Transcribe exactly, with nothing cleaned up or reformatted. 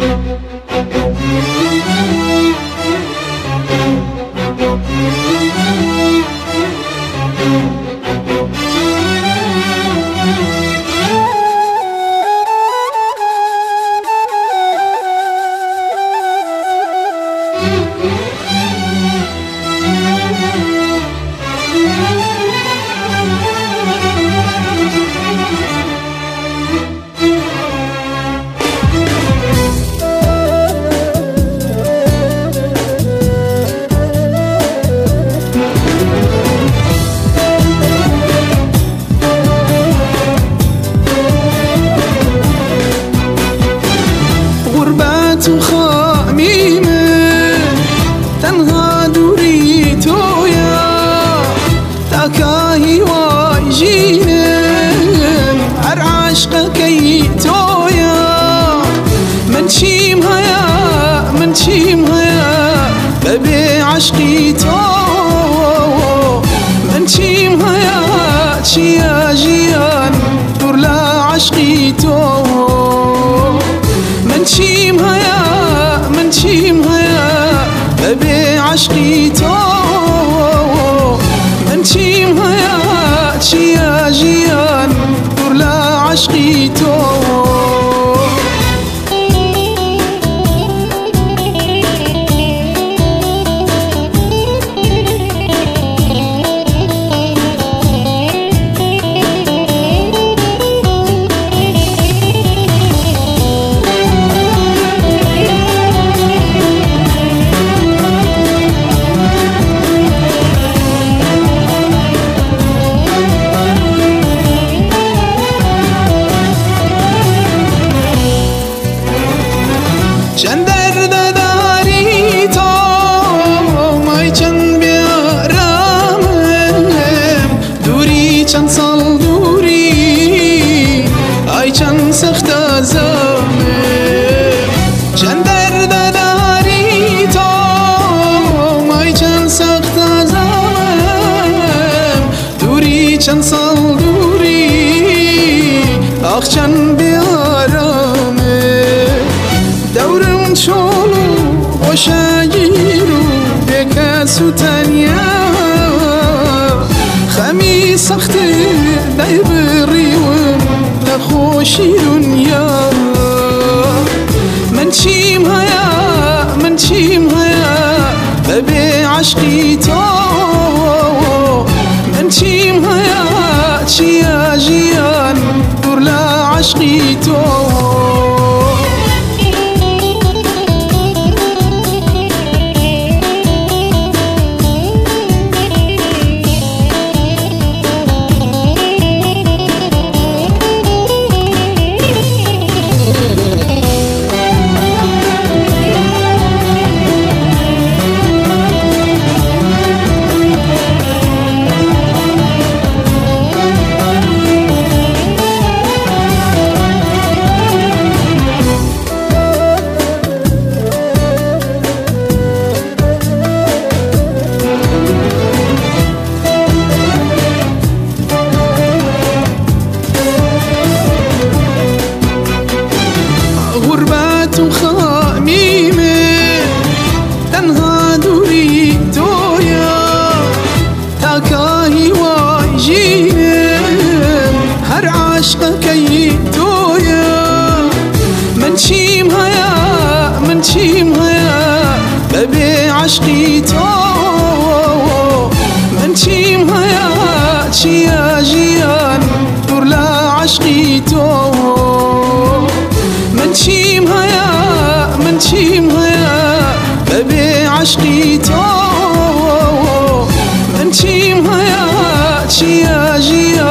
تو خامیمه تنها دوری تویا تاکایی وای جینم هر عشقکی تویا من چیم هیا من چیم هیا ببی عشقی تو من چیم هیا چیا جیان دور لا عشقی تو من چیم هیا من چیم هیا ببی عشقی تو من چیم هیا چیا جیان دور لا عشقی تو چند درد داری تو مای چند بیارمم دوری چند سال دوری ای چند سخت ازمه چند درد داری تو مای چند سخت ازمم دوری چند سال دوری آخ چند بیارمه دورم چولو خوشگیرو بکس و تنیا خمی سخته دی بریون نخوشی دنیا من چیم هیا من چیم هیا ببی عشقی تو من چیم هیا چیا جیان دور لا عشقی تو غربت خامیمه تنها دوری تویا تاکایی وای جینم هر عشقکی تویا من چیم هیا من چیم هیا ببی عشقی تو من چیم هیا چیا جیان دور لا عشقی تو من چیم هیا من چیم هیا ببی عشقی تو من چیم هیا چیا جیان